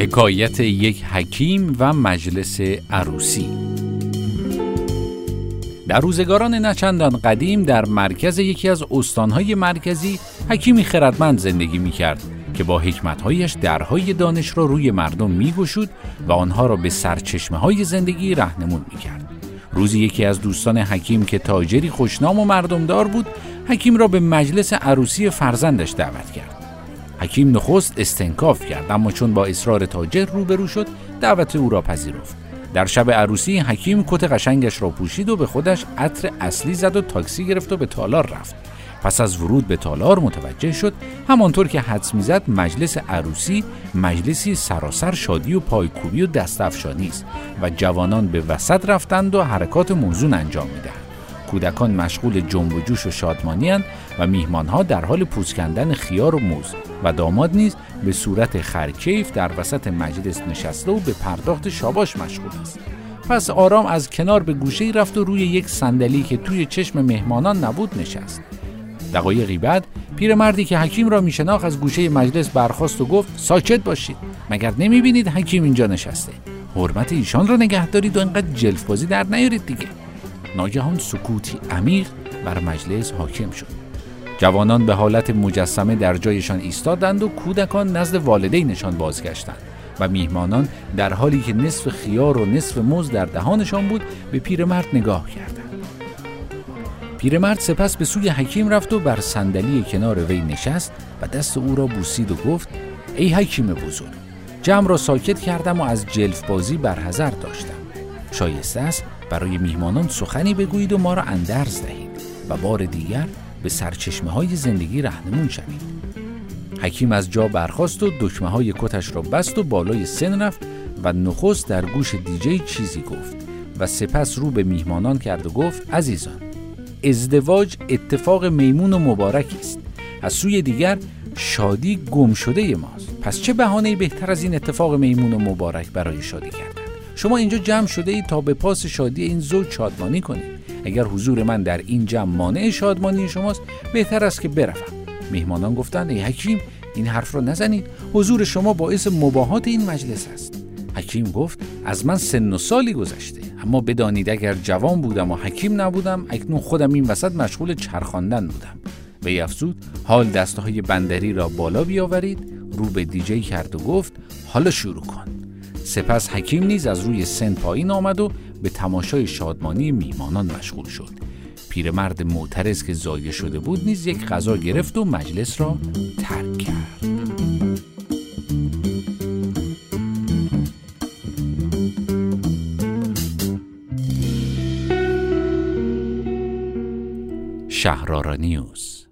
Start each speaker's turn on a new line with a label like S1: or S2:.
S1: حکایت یک حکیم و مجلس عروسی. در روزگاران نچندان قدیم در مرکز یکی از استانهای مرکزی حکیمی خردمند زندگی می‌کرد که با حکمت‌هایش درهای دانش را روی مردم می‌گشود و آنها را به سرچشمه‌های زندگی راهنمون می‌کرد. روزی یکی از دوستان حکیم که تاجری خوشنام و مردمدار بود، حکیم را به مجلس عروسی فرزندش دعوت کرد. حکیم نخست استنکاف کرد، اما چون با اصرار تاجر روبرو شد، دعوت او را پذیرفت. در شب عروسی حکیم کت قشنگش را پوشید و به خودش عطر اصلی زد و تاکسی گرفت و به تالار رفت. پس از ورود به تالار متوجه شد همانطور که حدس می‌زد مجلس عروسی مجلسی سراسر شادی و پایکوبی و دستافشانی است و جوانان به وسط رفتند و حرکات موزون انجام می‌دهند. کودکان مشغول جنب و جوش و شادمانی اند و میهمان‌ها در حال پوست کندن خیار و موز و داماد نیز به صورت خرکیف در وسط مجلس نشسته و به پرداخت شاباش مشغول است. پس آرام از کنار به گوشه‌ای رفت و روی یک صندلی که توی چشم مهمانان نبود نشست. دقایقی بعد پیرمردی که حکیم را میشناخت از گوشه مجلس برخاست و گفت: ساکت باشید، مگر نمیبینید حکیم اینجا نشسته؟ حرمت ایشان را نگه دارید و اینقدر جلف بازی در نیارید دیگه. ناگهان سکوتی عمیق بر مجلس حاکم شد. جوانان به حالت مجسمه در جایشان ایستادند و کودکان نزد والدینشان بازگشتند و میهمانان در حالی که نصف خیار و نصف موز در دهانشان بود به پیرمرد نگاه کردند. پیرمرد سپس به سوی حکیم رفت و بر صندلی کنار وی نشست و دست او را بوسید و گفت: ای حکیم بزرگ، جمع را ساکت کردم و از جلف بازی برحذر داشتم. شایسته است برای میهمانان سخنی بگویید و ما را اندرز دهید و بار دیگر به سرچشمه‌های زندگی راهنمون شوید. حکیم از جا برخاست و دکمه‌های کتش را بست و بالای سن رفت و نخست در گوش دیجی چیزی گفت و سپس رو به میهمانان کرد و گفت: عزیزان، ازدواج اتفاق میمون و مبارکی است. از سوی دیگر شادی گم شده ماست. پس چه بهانه‌ای بهتر از این اتفاق میمون و مبارک برای شادی کردن؟ شما اینجا جمع شده اید تا به پاس شادی این زوج شادمانی کنید. اگر حضور من در این جمع مانع شادمانی شماست، بهتر است که بروم. میهمانان گفتند: ای حکیم، این حرف را نزنید. حضور شما باعث مباهات این مجلس است. حکیم گفت: از من سن و سالی گذشته، اما بدانید اگر جوان بودم و حکیم نبودم، اکنون خودم این وسط مشغول چرخاندن بودم. وی افزود: حال دستهای بندری را بالا بیاورید. رو به دیجی کرد و گفت: حالا شروع کن. سپس حکیم نیز از روی سن پایین آمد و به تماشای شادمانی میهمانان مشغول شد. پیرمرد معترض که ضایع شده بود نیز یک غذا گرفت و مجلس را ترک کرد. شهرآرا نیوز.